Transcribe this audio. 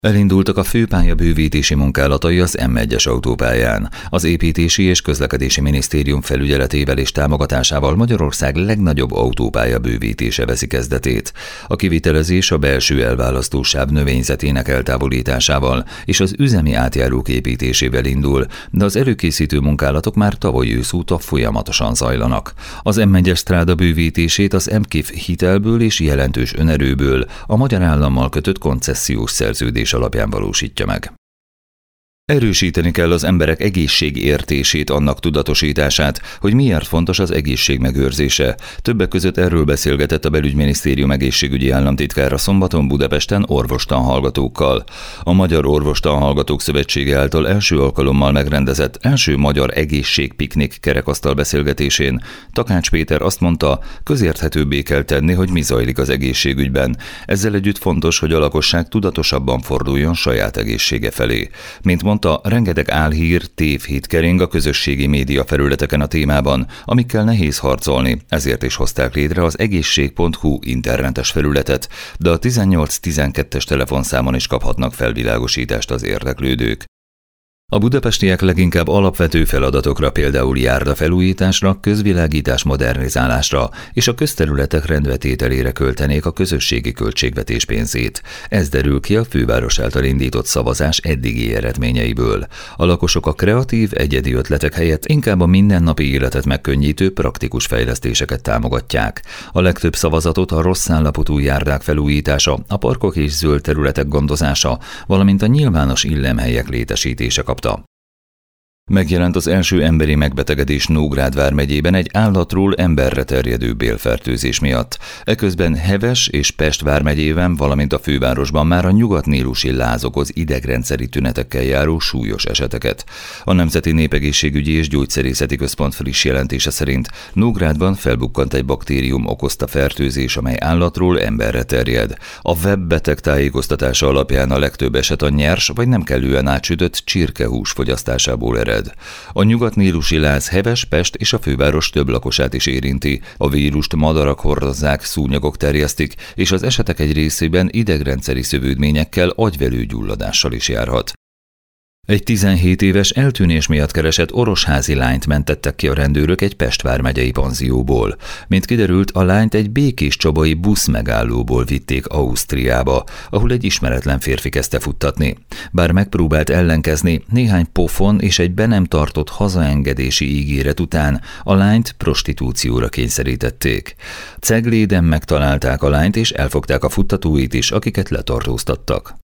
Elindultak a főpálya bővítési munkálatai az M1-es autópályán. Az Építési és Közlekedési Minisztérium felügyeletével és támogatásával Magyarország legnagyobb autópálya bővítése veszi kezdetét. A kivitelezés a belső elválasztósáv növényzetének eltávolításával és az üzemi átjárók építésével indul, de az előkészítő munkálatok már tavaly ősz óta folyamatosan zajlanak. Az M1-es stráda bővítését az MKIF hitelből és jelentős önerőből a magyar állammal kötött koncesziós szerződés alapján valósítja meg. Erősíteni kell az emberek egészségértését, annak tudatosítását, hogy miért fontos az egészség megőrzése. Többek között erről beszélgetett a Belügyminisztérium egészségügyi államtitkára szombaton Budapesten orvostanhallgatókkal. A Magyar Orvostanhallgatók Szövetsége által első alkalommal megrendezett első magyar egészségpiknik kerekasztal beszélgetésén Takács Péter azt mondta, közérthetőbbé kell tenni, hogy mi zajlik az egészségügyben. Ezzel együtt fontos, hogy a lakosság tudatosabban forduljon saját egészsége felé. Mint mondta, rengeteg álhír, tévhit kering a közösségi média felületeken a témában, amikkel nehéz harcolni, ezért is hozták létre az egészség.hu internetes felületet, de a 1812-es telefonszámon is kaphatnak felvilágosítást az érdeklődők. A budapestiek leginkább alapvető feladatokra, például járdafelújításra, közvilágítás modernizálásra és a közterületek rendbetételére költenék a közösségi költségvetés pénzét. Ez derül ki a főváros által indított szavazás eddigi eredményeiből. A lakosok a kreatív, egyedi ötletek helyett inkább a mindennapi életet megkönnyítő praktikus fejlesztéseket támogatják. A legtöbb szavazatot a rossz állapotú járdák felújítása, a parkok és zöld területek gondozása, valamint a nyilvános illemhelyek létesítése kapta. Megjelent az első emberi megbetegedés Nógrád vármegyében egy állatról emberre terjedő bélfertőzés miatt. Eközben Heves és Pest vármegyében, valamint a fővárosban már a nyugatnílusi láz okoz idegrendszeri tünetekkel járó súlyos eseteket. A Nemzeti Népegészségügyi és Gyógyszerészeti Központ friss jelentése szerint Nógrádban felbukkant egy baktérium okozta fertőzés, amely állatról emberre terjed. A webbeteg tájékoztatása alapján a legtöbb eset a nyers vagy nem kellően átsütött csirkehús fogyasztásából ered. A nyugatnílusi láz Heves, Pest és a főváros több lakosát is érinti. A vírust madarak hordozzák, szúnyogok terjesztik, és az esetek egy részében idegrendszeri szövődményekkel, agyvelőgyulladással is járhat. Egy 17 éves eltűnés miatt keresett orosházi lányt mentettek ki a rendőrök egy Pest vármegyei panzióból. Mint kiderült, a lányt egy békéscsabai buszmegállóból vitték Ausztriába, ahol egy ismeretlen férfi kezdte futtatni. Bár megpróbált ellenkezni, néhány pofon és egy be nem tartott hazaengedési ígéret után a lányt prostitúcióra kényszerítették. Cegléden megtalálták a lányt és elfogták a futtatóit is, akiket letartóztattak.